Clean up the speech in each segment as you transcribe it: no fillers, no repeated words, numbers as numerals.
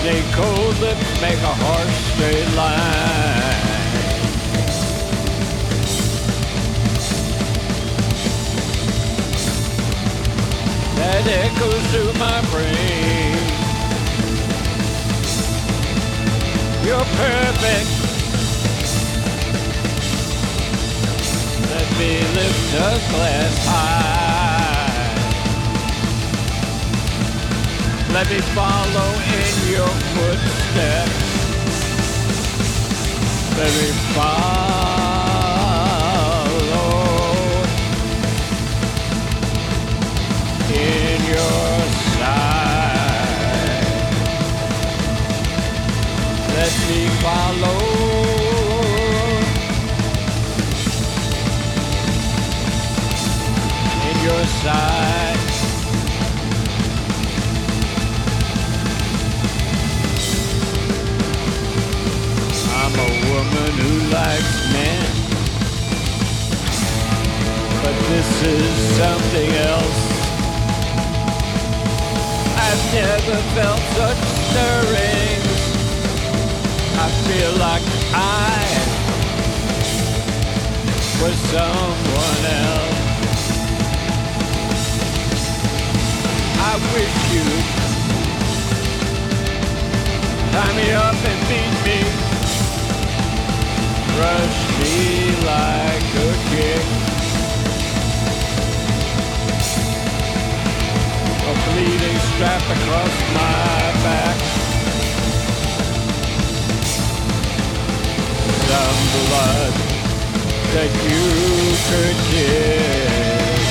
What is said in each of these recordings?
They cold lips make a harsh straight line. That echoes through my brain. You're perfect. Let me lift a glass high. Let me follow in your footsteps. Let me follow in your side. Let me follow in your side. I'm a woman who likes men, but this is something else. I've never felt such stirrings. I feel like I was someone else. I wish you'd tie me up and beat me, rush me like a kick, a bleeding strap across my back, some blood that you could kiss.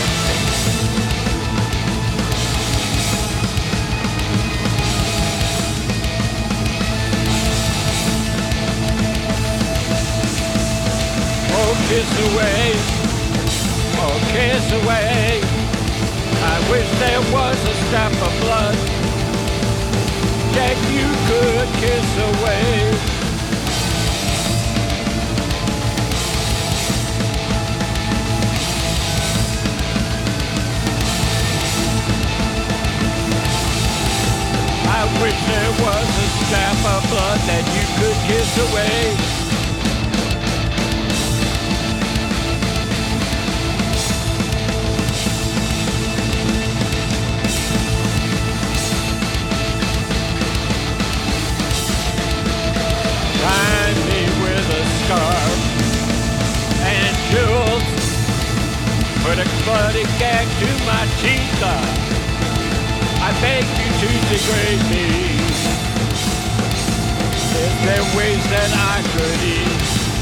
Oh, kiss away, oh, kiss away. I wish there was a strap of blood that you could kiss away. I wish there was a strap of blood that you could kiss away. Bind me with a scarf and jewels, put a bloody gag to my teeth. I beg you to degrade me. Is there ways that I could eat?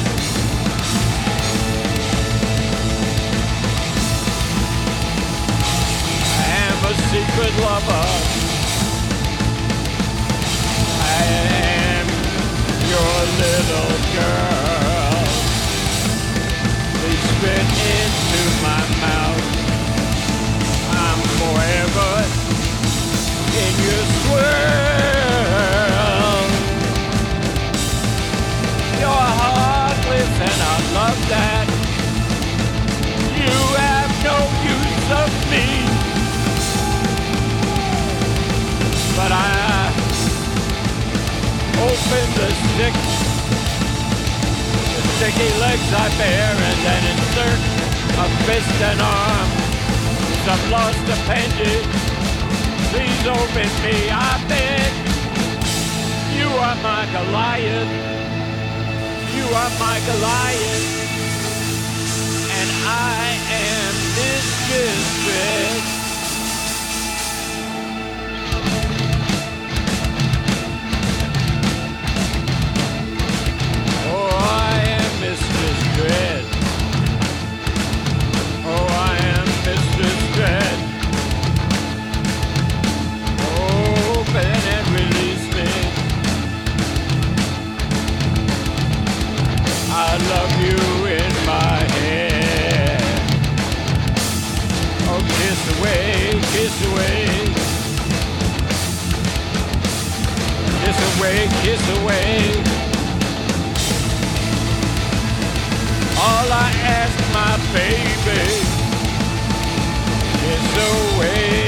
I am a secret lover. I am your little girl. Please spit into my mouth. I'm forever in your swirl. Your heart lives and I love that. You have no use of me, but I open the sticky legs I bear and then insert a fist and arm. Some lost appendage. Please open me, I beg. You are my Goliath. You are my Goliath. And I am Mistress Dread. Oh, I am Mistress Dread. Oh, I am Mistress Dread. Open and release me. I love you in my head. Oh, kiss away, kiss away. Kiss away, kiss away. All I ask, my baby, kiss away.